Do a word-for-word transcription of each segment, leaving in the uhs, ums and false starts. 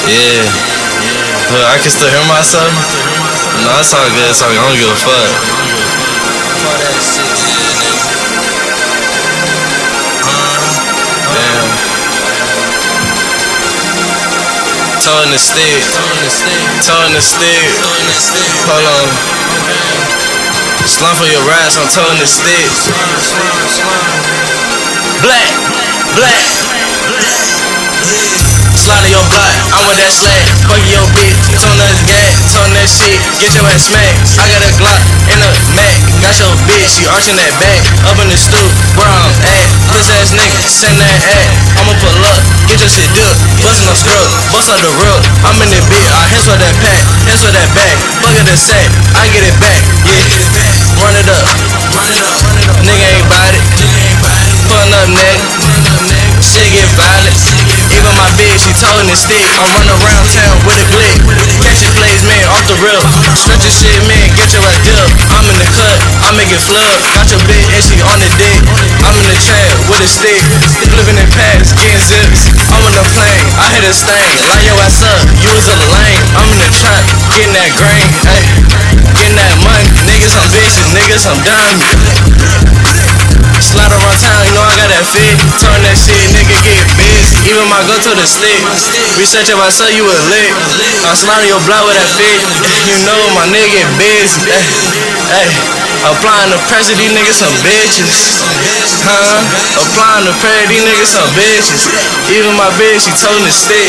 Yeah. But I can still hear myself. No, it's all good. It's all good. I don't give a fuck. Damn. Toe in the stick. Toe in the stick. Hold on. Slump for your raps. I'm toe in the stick. Black. Black. Slide on your block, I'm with that slack. Fuck your bitch, tone that gat, tone that shit, get your ass smacked. I got a Glock and a Mac, got your bitch, she arching that back. Up in the stoop, where I'm at, puss ass nigga, send that at. I'ma pull up, get your shit dip, bustin' no scrub, bust out the rub. I'm in the bit, I hands with that pack, hands with that back. Fuck it the sack, I get it back, yeah. Run it up, nigga ain't bout it. Pulling up neck, shit get violent. Even my bitch, she toting the stick. I'm running around town with a blick. Catching plays, man, off the rip. Stretch your shit, man, get your ass dip. I'm in the cut, I make it flood. Got your bitch and she on the dick. I'm in the trap with a stick. Living in pads, getting zips. I'm on the plane, I hit a stain. Line your ass up, you was a lane. I'm in the trap, getting that grain. Ay, getting that money. Niggas, some bitches, niggas, some diamonds. Slide around town, you know I got that fit. Turn that shit, nigga get busy. Even my go to the stick. Research if I saw you a lick. I'm sliding your block with that fit. You know my nigga get busy. Hey, applying the pressure, these niggas some bitches. Huh? Applying the pressure, these niggas some bitches. Even my bitch, she told the stick.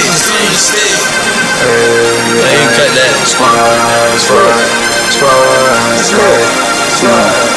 Hey, you cut that. Slide, slide, slide, slide, slide.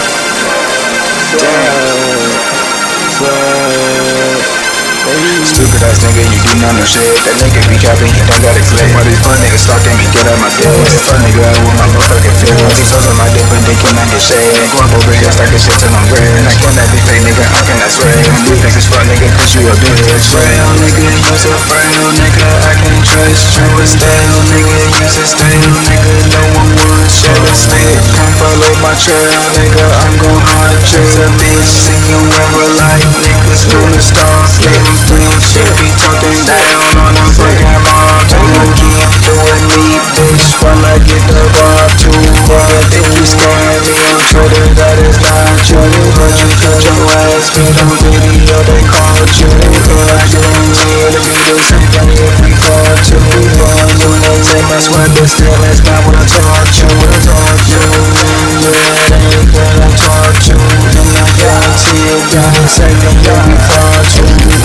Stupid ass nigga, you do not know shit. That nigga be capping, he don't got a click. All these fun niggas stalking me, get out my dick. Fuck nigga with my motherfucking feel. Niggas hustle my dick, but they cannot get shit. Go up over here, stack this shit till I'm red. And I cannot be fake nigga, how can I swear? These niggas fuck nigga, cause you a bitch. Frail nigga, you's a frail nigga, I can't trust you. A stale nigga, you's a stale nigga, no one wants shit to stick. Come follow my trail, nigga, I'm gon' hunt you. A bitch, see you ever like niggas gonna start getting free. She be talking down on a fucking mob. You keep doing me, bitch, while I get the vibe too hard. If you scan me on Twitter, that is not true. But you cut your ass, get on video, they called you. Cause I guarantee it'll be the same thing if we fall too. But you know, take my sweat, but still, that's not what I taught you. I taught you, yeah, that ain't what I taught you. And I guarantee it, got the same thing if we fall too.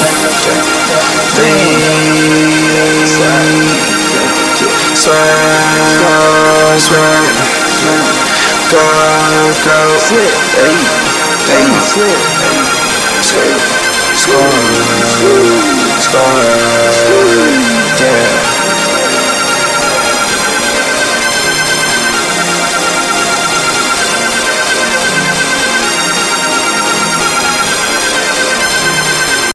Swag, swag, go, go, hey, hey, swag, swag.